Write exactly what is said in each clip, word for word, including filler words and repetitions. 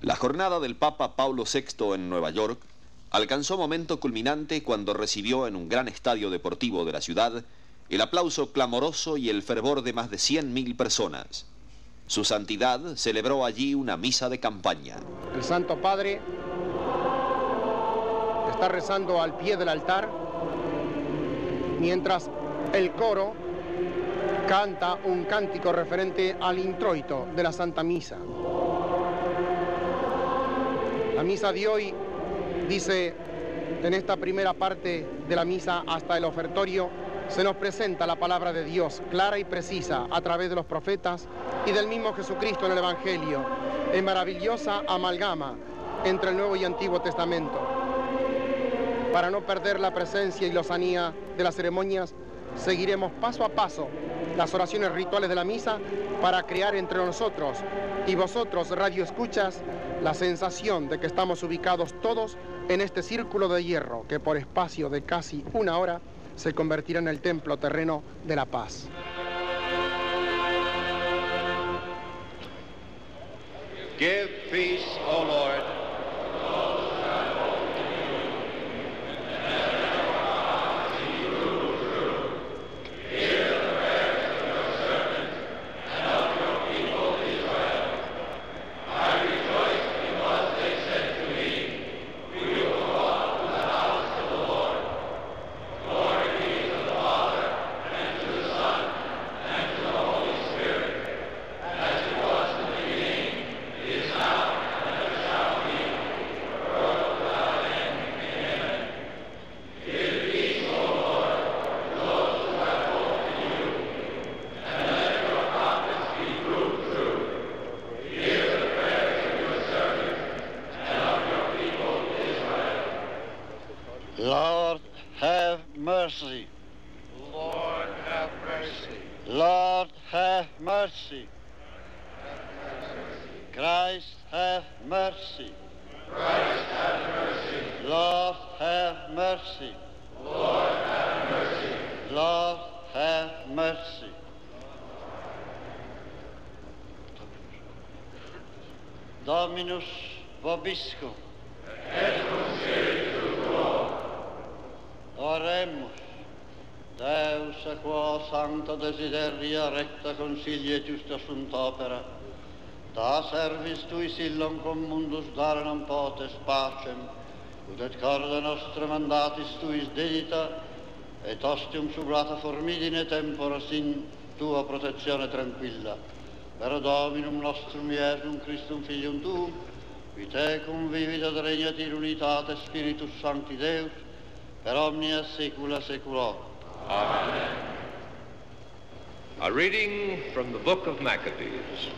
La jornada del Papa Paulo sexto en Nueva York alcanzó momento culminante cuando recibió en un gran estadio deportivo de la ciudad el aplauso clamoroso y el fervor de más de cien mil personas. Su santidad celebró allí una misa de campaña. El Santo Padre está rezando al pie del altar mientras el coro canta un cántico referente al introito de la Santa Misa. La misa de hoy dice, en esta primera parte de la misa hasta el ofertorio, se nos presenta la palabra de Dios clara y precisa a través de los profetas y del mismo Jesucristo en el Evangelio, en maravillosa amalgama entre el Nuevo y Antiguo Testamento. Para no perder la presencia y lozanía de las ceremonias, seguiremos paso a paso las oraciones rituales de la misa para crear entre nosotros y vosotros, radio escuchas, la sensación de que estamos ubicados todos en este círculo de hierro que por espacio de casi una hora se convertirá en el templo terreno de la paz. Give peace, O Lord. Lord, have mercy. Lord, have mercy. Lord, have mercy. Christ, have mercy. Christ, have mercy. Lord, have mercy. Lord, have mercy. Lord, have mercy. Dominus vobiscum. Et cum spiritu tuo. Oremus. Deus, a quo sancta desideria recta consiglia et justa sunt opera, da servis tui sillum cum mundus dare non potes pacem, ut et corda nostra mandatis tuis dedita, et ostium subrata formidine tempora sin tua protezione tranquilla. Per Dominum nostrum Iesum Christum Filium tuum, qui tecum vivit et regnat in unitate Spiritus Sancti Deus, per omnia saecula saeculorum. Amen. A reading from the book of Maccabees.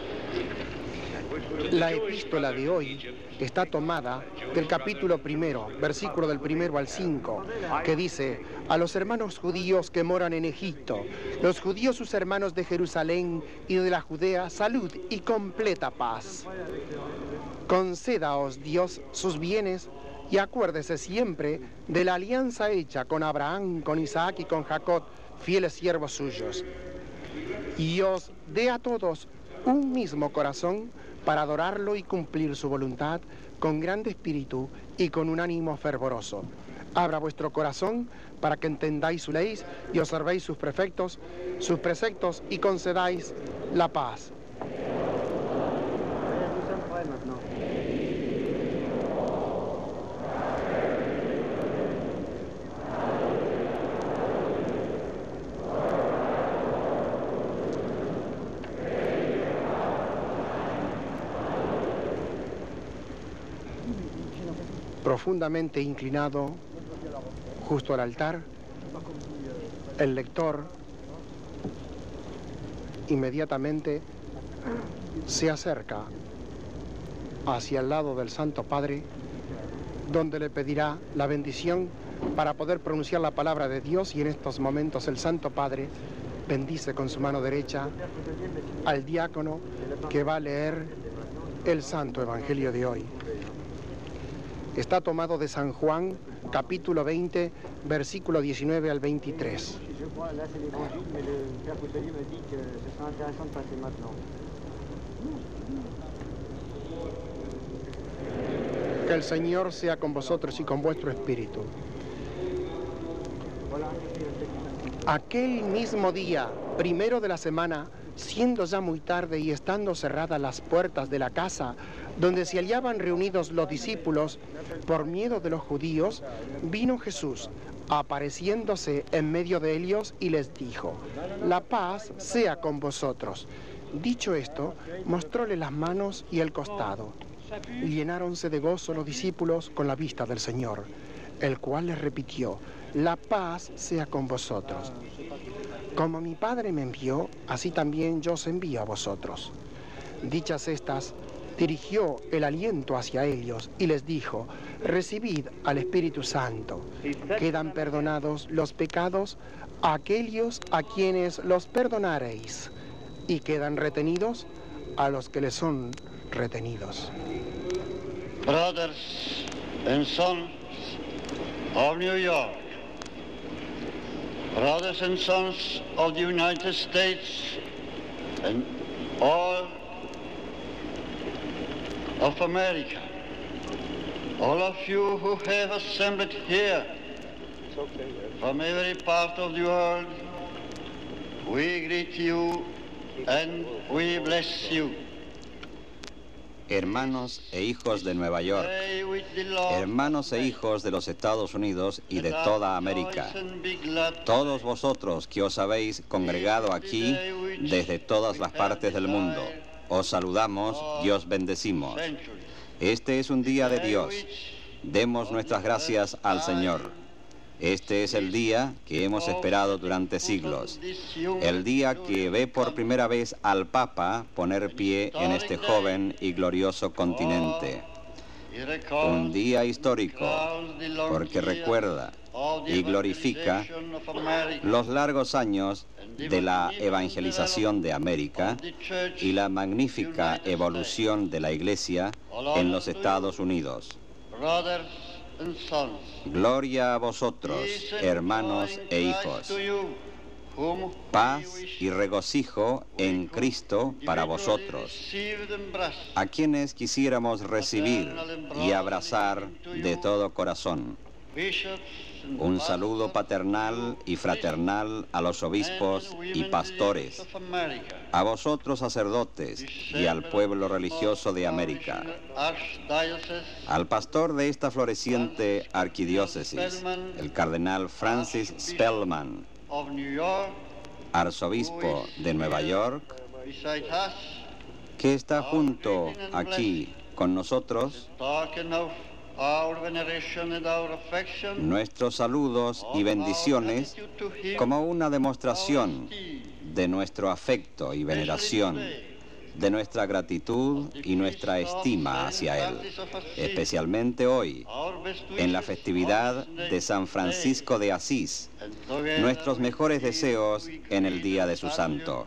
La epístola de hoy está tomada del capítulo primero, versículo del primero al cinco, que dice: a los hermanos judíos que moran en Egipto, los judíos sus hermanos de Jerusalén y de la Judea, salud y completa paz. Concédaos Dios sus bienes y acuérdese siempre de la alianza hecha con Abraham, con Isaac y con Jacob, fieles siervos suyos. Y os dé a todos un mismo corazón para adorarlo y cumplir su voluntad con grande espíritu y con un ánimo fervoroso. Abra vuestro corazón para que entendáis su ley y observéis sus preceptos, sus preceptos y concedáis la paz. Profundamente inclinado justo al altar, el lector inmediatamente se acerca hacia el lado del Santo Padre, donde le pedirá la bendición para poder pronunciar la palabra de Dios, y en estos momentos el Santo Padre bendice con su mano derecha al diácono que va a leer el Santo Evangelio de hoy. Está tomado de San Juan, capítulo veinte, versículo diecinueve al veintitrés. Que el Señor sea con vosotros y con vuestro espíritu. Aquel mismo día, primero de la semana, siendo ya muy tarde y estando cerradas las puertas de la casa donde se hallaban reunidos los discípulos, por miedo de los judíos, vino Jesús, apareciéndose en medio de ellos, y les dijo: la paz sea con vosotros. Dicho esto, mostróle las manos y el costado. Llenáronse de gozo los discípulos con la vista del Señor, el cual les repitió: la paz sea con vosotros. Como mi Padre me envió, así también yo os envío a vosotros. Dichas estas, dirigió el aliento hacia ellos y les dijo: recibid al Espíritu Santo. Quedan perdonados los pecados a aquellos a quienes los perdonareis, y quedan retenidos a los que les son retenidos. Brothers and sons of New York, brothers and sons of the United States, and all of America, all of you who have assembled here from every part of the world, we greet you and we bless you. Hermanos e hijos de Nueva York, hermanos e hijos de los Estados Unidos y de toda América, todos vosotros que os habéis congregado aquí desde todas las partes del mundo, os saludamos y os bendecimos. Este es un día de Dios. Demos nuestras gracias al Señor. Este es el día que hemos esperado durante siglos, el día que ve por primera vez al Papa poner pie en este joven y glorioso continente. Un día histórico, porque recuerda y glorifica los largos años de la evangelización de América y la magnífica evolución de la Iglesia en los Estados Unidos. Gloria a vosotros, hermanos e hijos. Paz y regocijo en Cristo para vosotros, a quienes quisiéramos recibir y abrazar de todo corazón. Un saludo paternal y fraternal a los obispos y pastores, a vosotros sacerdotes y al pueblo religioso de América, al pastor de esta floreciente arquidiócesis, el cardenal Francis Spellman, arzobispo de Nueva York, que está junto aquí con nosotros. Nuestros saludos y bendiciones como una demostración de nuestro afecto y veneración, de nuestra gratitud y nuestra estima hacia Él, especialmente hoy, en la festividad de San Francisco de Asís, nuestros mejores deseos en el día de su santo.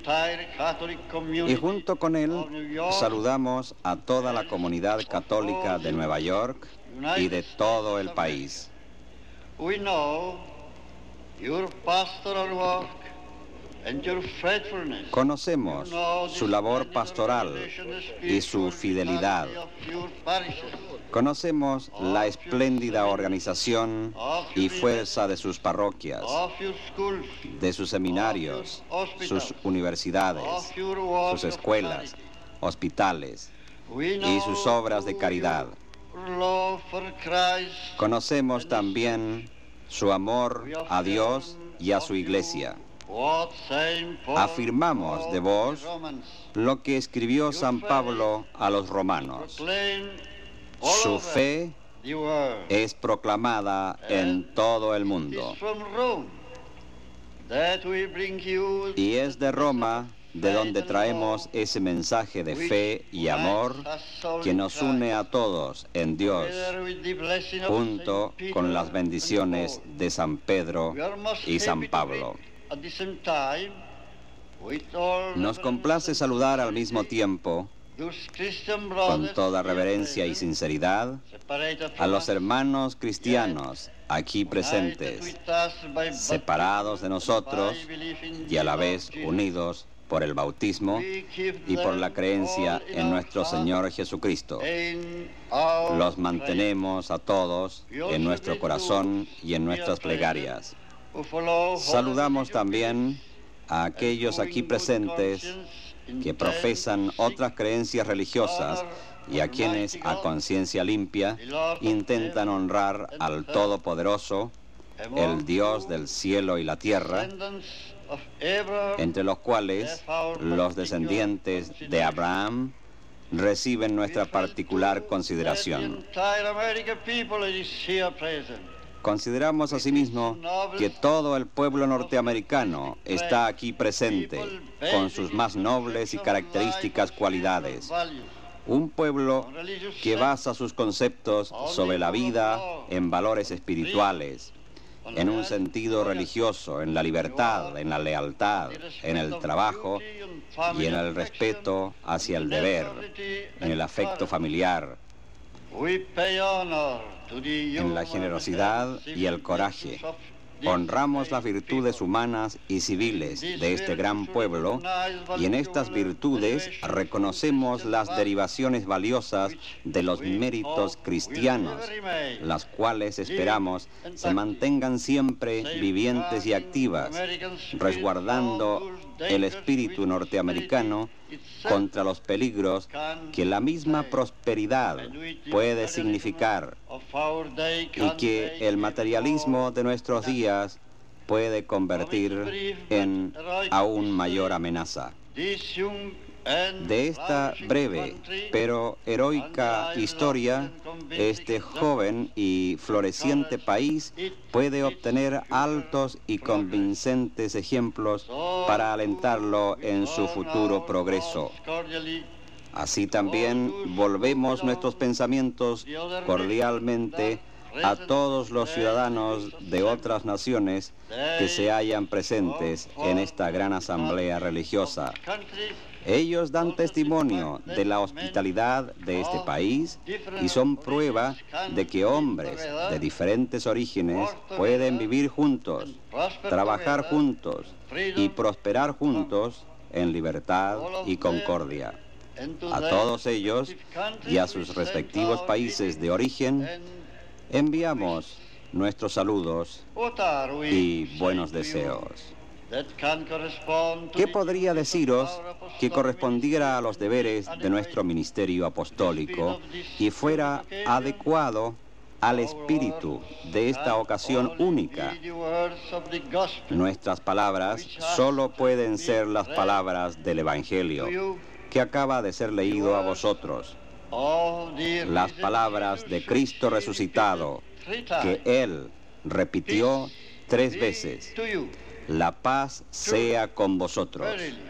Y junto con él saludamos a toda la comunidad católica de Nueva York y de todo el país. Conocemos su labor pastoral y su fidelidad. Conocemos la espléndida organización y fuerza de sus parroquias, de sus seminarios, sus universidades, sus escuelas, hospitales y sus obras de caridad. Conocemos también su amor a Dios y a su Iglesia. Afirmamos de vos lo que escribió San Pablo a los romanos. Su fe es proclamada en todo el mundo. Y es de Roma de donde traemos ese mensaje de fe y amor que nos une a todos en Dios, junto con las bendiciones de San Pedro y San Pablo. Nos complace saludar al mismo tiempo, con toda reverencia y sinceridad, a los hermanos cristianos aquí presentes, separados de nosotros y a la vez unidos por el bautismo y por la creencia en nuestro Señor Jesucristo. Los mantenemos a todos en nuestro corazón y en nuestras plegarias. Saludamos también a aquellos aquí presentes que profesan otras creencias religiosas y a quienes, a conciencia limpia, intentan honrar al Todopoderoso, el Dios del cielo y la tierra, entre los cuales los descendientes de Abraham reciben nuestra particular consideración. Consideramos asimismo que todo el pueblo norteamericano está aquí presente, con sus más nobles y características cualidades. Un pueblo que basa sus conceptos sobre la vida en valores espirituales, en un sentido religioso, en la libertad, en la lealtad, en el trabajo y en el respeto hacia el deber, en el afecto familiar, en la generosidad y el coraje. Honramos las virtudes humanas y civiles de este gran pueblo y en estas virtudes reconocemos las derivaciones valiosas de los méritos cristianos, las cuales esperamos se mantengan siempre vivientes y activas, resguardando el espíritu norteamericano contra los peligros que la misma prosperidad puede significar y que el materialismo de nuestros días puede convertir en aún mayor amenaza. De esta breve pero heroica historia, este joven y floreciente país puede obtener altos y convincentes ejemplos para alentarlo en su futuro progreso. Así también volvemos nuestros pensamientos cordialmente a todos los ciudadanos de otras naciones que se hallan presentes en esta gran asamblea religiosa. Ellos dan testimonio de la hospitalidad de este país y son prueba de que hombres de diferentes orígenes pueden vivir juntos, trabajar juntos y prosperar juntos en libertad y concordia. A todos ellos y a sus respectivos países de origen enviamos nuestros saludos y buenos deseos. ¿Qué podría deciros que correspondiera a los deberes de nuestro ministerio apostólico y fuera adecuado al espíritu de esta ocasión única? Nuestras palabras solo pueden ser las palabras del Evangelio, que acaba de ser leído a vosotros. Las palabras de Cristo resucitado, que Él repitió tres veces. La paz sea con vosotros.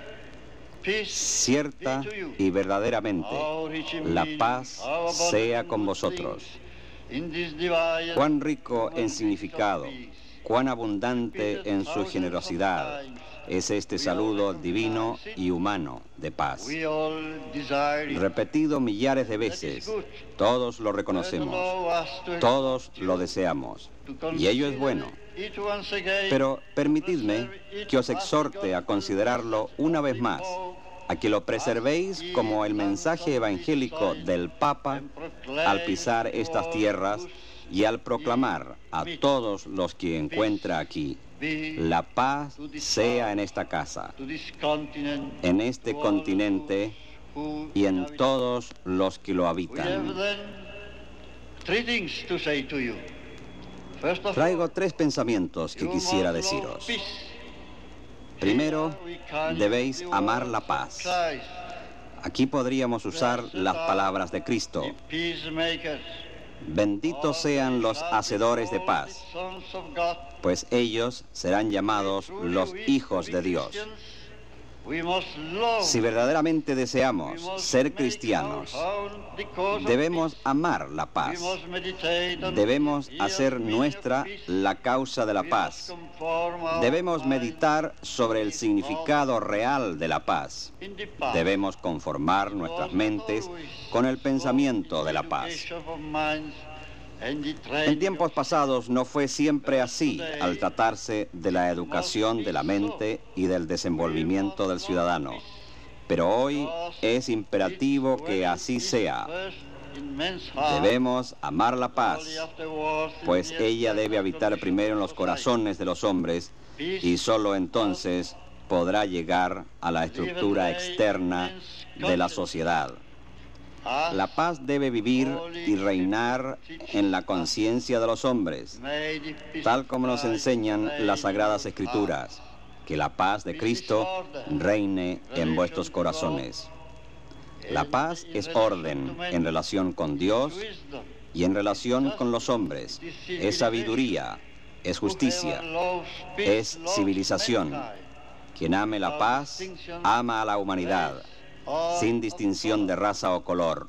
Cierta y verdaderamente, la paz sea con vosotros. Cuán rico en significado, cuán abundante en su generosidad es este saludo divino y humano de paz. Repetido millares de veces, todos lo reconocemos, todos lo deseamos, y ello es bueno. Pero permitidme que os exhorte a considerarlo una vez más, a que lo preservéis como el mensaje evangélico del Papa al pisar estas tierras y al proclamar a todos los que encuentra aquí: la paz sea en esta casa, en este continente y en todos los que lo habitan. Traigo tres pensamientos que quisiera deciros. Primero, debéis amar la paz. Aquí podríamos usar las palabras de Cristo. Benditos sean los hacedores de paz, pues ellos serán llamados los hijos de Dios. Si verdaderamente deseamos ser cristianos, debemos amar la paz. Debemos hacer nuestra la causa de la paz. Debemos meditar sobre el significado real de la paz. Debemos conformar nuestras mentes con el pensamiento de la paz. En tiempos pasados no fue siempre así al tratarse de la educación de la mente y del desenvolvimiento del ciudadano. Pero hoy es imperativo que así sea. Debemos amar la paz, pues ella debe habitar primero en los corazones de los hombres y solo entonces podrá llegar a la estructura externa de la sociedad. La paz debe vivir y reinar en la conciencia de los hombres, tal como nos enseñan las Sagradas Escrituras, que la paz de Cristo reine en vuestros corazones. La paz es orden en relación con Dios y en relación con los hombres, es sabiduría, es justicia, es civilización. Quien ame la paz, ama a la humanidad, sin distinción de raza o color.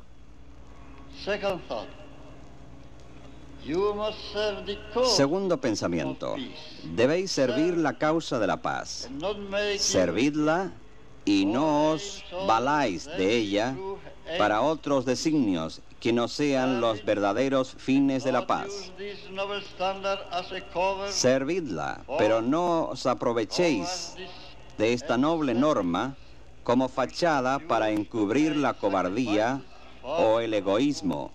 Segundo pensamiento, debéis servir la causa de la paz. Servidla y no os valáis de ella para otros designios que no sean los verdaderos fines de la paz. Servidla, pero no os aprovechéis de esta noble norma como fachada para encubrir la cobardía o el egoísmo,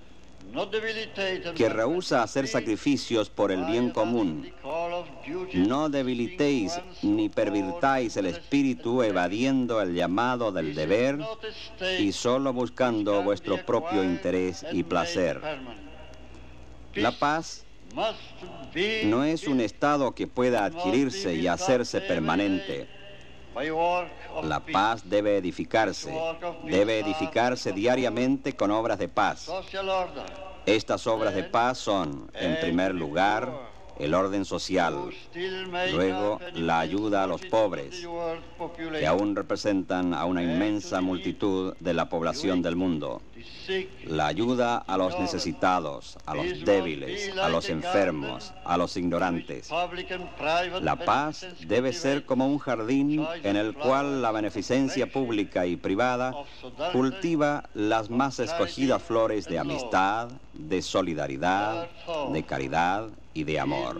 que rehúsa hacer sacrificios por el bien común. No debilitéis ni pervirtáis el espíritu evadiendo el llamado del deber y solo buscando vuestro propio interés y placer. La paz no es un estado que pueda adquirirse y hacerse permanente. La paz debe edificarse, debe edificarse diariamente con obras de paz. Estas obras de paz son, en primer lugar, el orden social, luego la ayuda a los pobres, que aún representan a una inmensa multitud de la población del mundo, la ayuda a los necesitados, a los débiles, a los enfermos, a los ignorantes. La paz debe ser como un jardín en el cual la beneficencia pública y privada cultiva las más escogidas flores de amistad, de solidaridad, de caridad y de amor.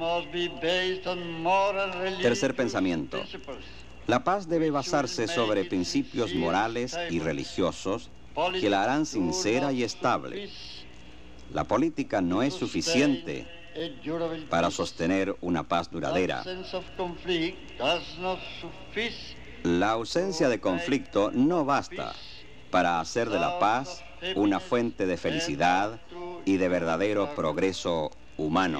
Tercer pensamiento. La paz debe basarse sobre principios morales y religiosos que la harán sincera y estable. La política no es suficiente para sostener una paz duradera. La ausencia de conflicto no basta para hacer de la paz una fuente de felicidad y de verdadero progreso humano.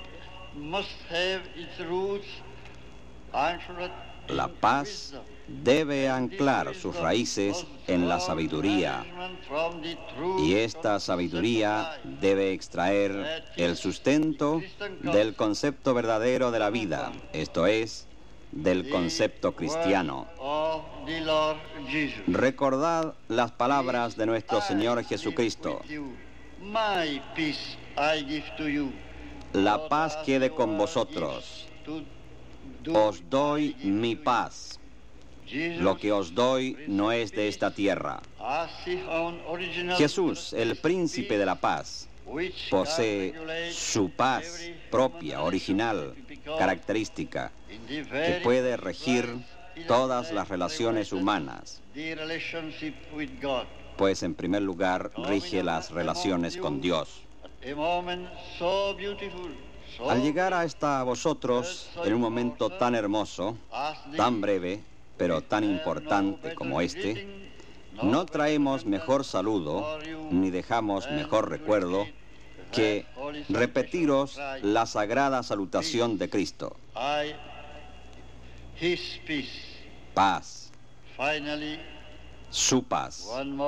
La paz debe anclar sus raíces en la sabiduría, y esta sabiduría debe extraer el sustento del concepto verdadero de la vida, esto es, del concepto cristiano. Recordad las palabras de nuestro Señor Jesucristo: la paz quede con vosotros, os doy mi paz. Lo que os doy no es de esta tierra. Jesús, el príncipe de la paz, posee su paz propia, original, característica, que puede regir todas las relaciones humanas, pues en primer lugar rige las relaciones con Dios. Al llegar hasta vosotros en un momento tan hermoso, tan breve, pero tan importante como este, no traemos mejor saludo ni dejamos mejor recuerdo que repetiros la sagrada salutación de Cristo. Paz. Su paz.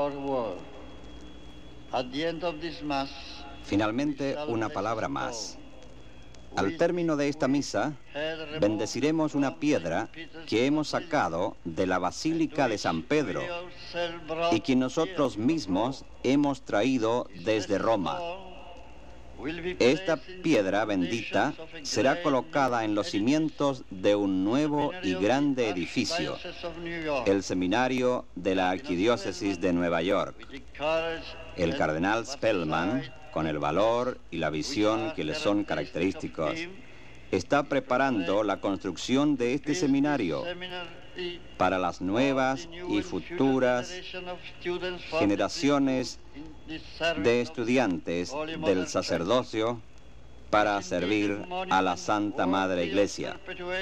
Finalmente, una palabra más. Al término de esta misa, bendeciremos una piedra que hemos sacado de la Basílica de San Pedro y que nosotros mismos hemos traído desde Roma. Esta piedra bendita será colocada en los cimientos de un nuevo y grande edificio, el seminario de la Arquidiócesis de Nueva York. El cardenal Spellman con el valor y la visión que le son característicos, está preparando la construcción de este seminario para las nuevas y futuras generaciones de estudiantes del sacerdocio para servir a la Santa Madre Iglesia.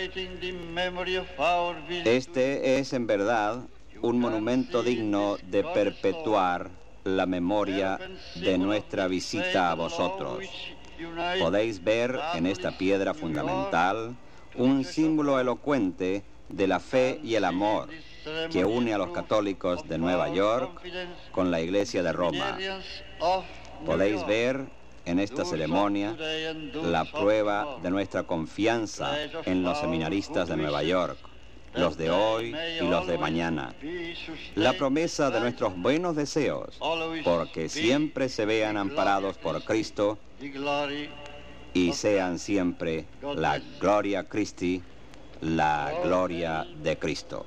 Este es en verdad un monumento digno de perpetuar la memoria de nuestra visita a vosotros. Podéis ver en esta piedra fundamental un símbolo elocuente de la fe y el amor que une a los católicos de Nueva York con la Iglesia de Roma. Podéis ver en esta ceremonia la prueba de nuestra confianza en los seminaristas de Nueva York, los de hoy y los de mañana. La promesa de nuestros buenos deseos, porque siempre se vean amparados por Cristo y sean siempre la Gloria Christi, la gloria de Cristo.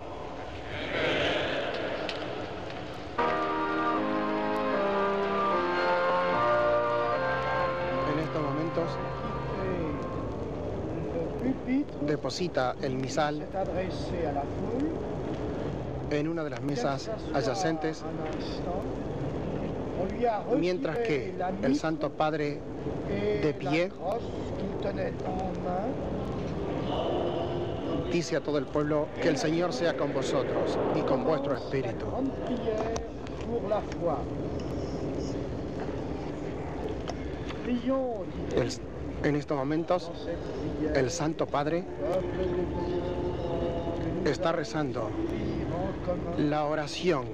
En estos momentos deposita el misal en una de las mesas adyacentes, mientras que el Santo Padre, de pie, dice a todo el pueblo que el Señor sea con vosotros y con vuestro espíritu. El, en estos momentos, el Santo Padre está rezando la oración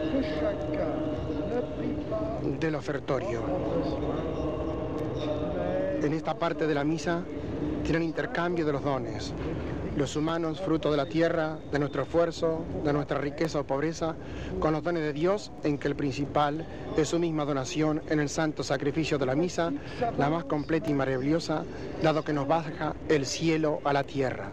del ofertorio. En esta parte de la misa tienen intercambio de los dones. Los humanos, fruto de la tierra, de nuestro esfuerzo, de nuestra riqueza o pobreza, con los dones de Dios, en que el principal es su misma donación en el santo sacrificio de la misa, la más completa y maravillosa, dado que nos baja el cielo a la tierra.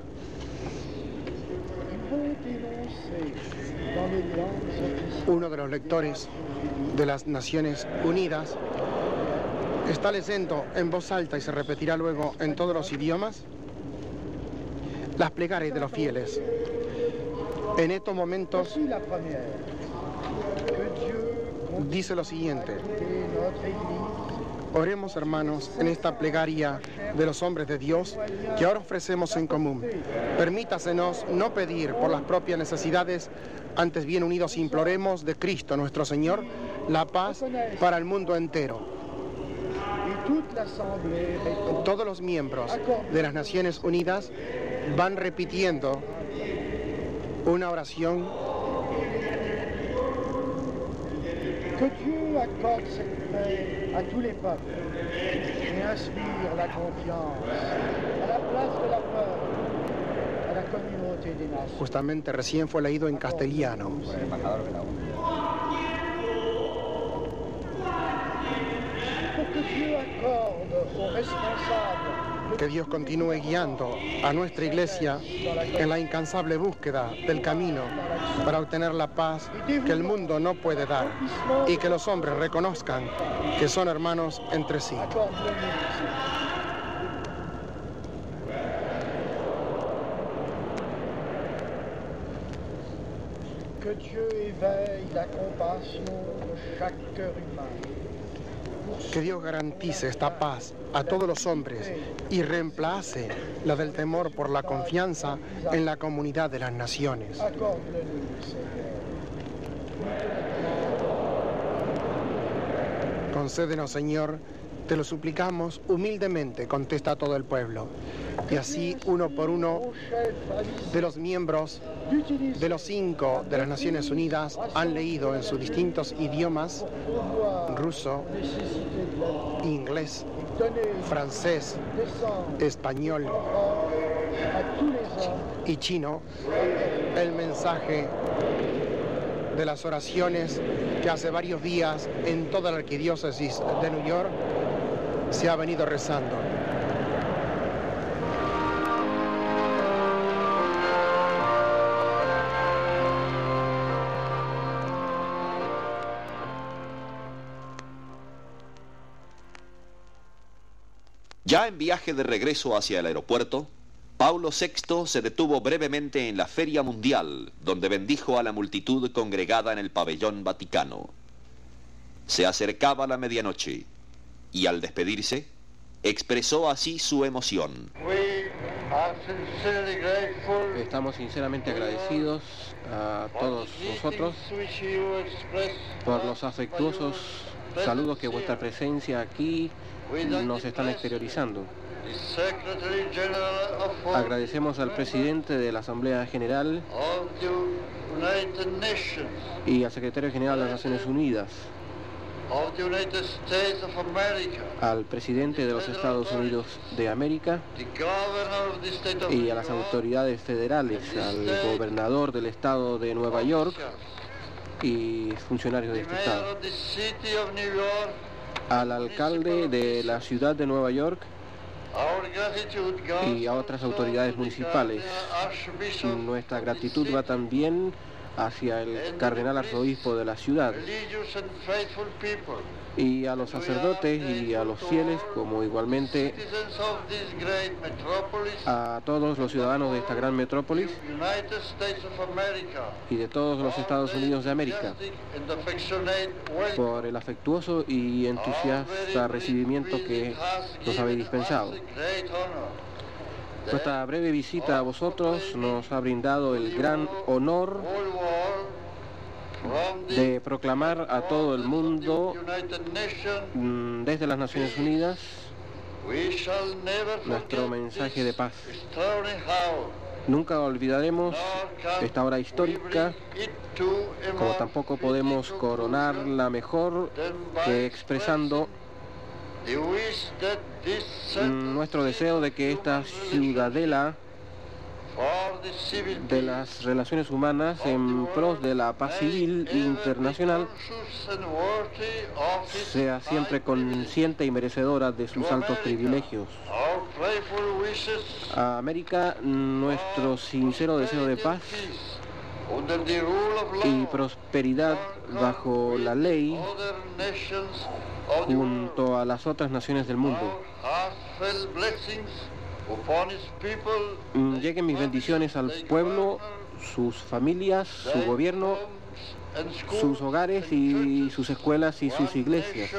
Uno de los lectores de las Naciones Unidas está leyendo en voz alta, y se repetirá luego en todos los idiomas, las plegarias de los fieles. En estos momentos dice lo siguiente: oremos, hermanos, en esta plegaria de los hombres de Dios que ahora ofrecemos en común. Permítasenos no pedir por las propias necesidades, antes bien unidos imploremos de Cristo nuestro Señor la paz para el mundo entero. Todos los miembros de las Naciones Unidas van repitiendo una oración. Que Dieu accorde cette paix à tous les peuples et inspire la confiance à la place de la peur à la communauté des nations. Justamente recién fue leído en castellano. Que Dieu accorde aux responsables. Que Dios continúe guiando a nuestra Iglesia en la incansable búsqueda del camino para obtener la paz que el mundo no puede dar, y que los hombres reconozcan que son hermanos entre sí. Que Dieu éveille la compassion de chaque cœur humain. Que Dios garantice esta paz a todos los hombres y reemplace la del temor por la confianza en la comunidad de las naciones. Concédenos, Señor, te lo suplicamos humildemente, contesta todo el pueblo. Y así, uno por uno, de los miembros de los cinco de las Naciones Unidas han leído en sus distintos idiomas, ruso, inglés, francés, español y chino, el mensaje de las oraciones que hace varios días en toda la arquidiócesis de New York se ha venido rezando. Ya en viaje de regreso hacia el aeropuerto, Paulo sexto se detuvo brevemente en la Feria Mundial, donde bendijo a la multitud congregada en el pabellón Vaticano. Se acercaba la medianoche y al despedirse, expresó así su emoción. Estamos sinceramente agradecidos a todos vosotros por los afectuosos saludos que vuestra presencia aquí nos están exteriorizando. Agradecemos al presidente de la Asamblea General y al secretario general de las Naciones Unidas, al presidente de los Estados Unidos de América y a las autoridades federales, al gobernador del estado de Nueva York y funcionarios de este estado, al alcalde de la ciudad de Nueva York y a otras autoridades municipales. Nuestra gratitud va también hacia el cardenal arzobispo de la ciudad y a los sacerdotes y a los fieles, como igualmente a todos los ciudadanos de esta gran metrópolis y de todos los Estados Unidos de América por el afectuoso y entusiasta recibimiento que nos habéis dispensado. Nuestra breve visita a vosotros nos ha brindado el gran honor de proclamar a todo el mundo desde las Naciones Unidas nuestro mensaje de paz. Nunca olvidaremos esta hora histórica, como tampoco podemos coronarla mejor que expresando nuestro deseo de que esta ciudadela de las relaciones humanas en pros de la paz civil internacional sea siempre consciente y merecedora de sus altos privilegios. A América, nuestro sincero deseo de paz y prosperidad bajo la ley junto a las otras naciones del mundo. Lleguen mis bendiciones al pueblo, sus familias, su gobierno, sus hogares y sus escuelas y sus iglesias.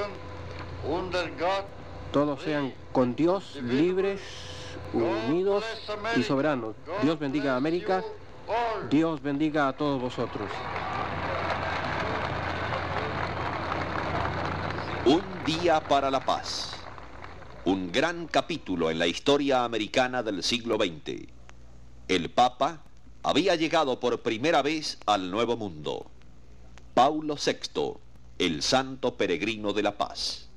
Todos sean con Dios, libres, unidos y soberanos. Dios bendiga a América, Dios bendiga a todos vosotros. Un día para la paz. Un gran capítulo en la historia americana del siglo veinte. El Papa había llegado por primera vez al Nuevo Mundo. Paulo sexto, el santo peregrino de la paz.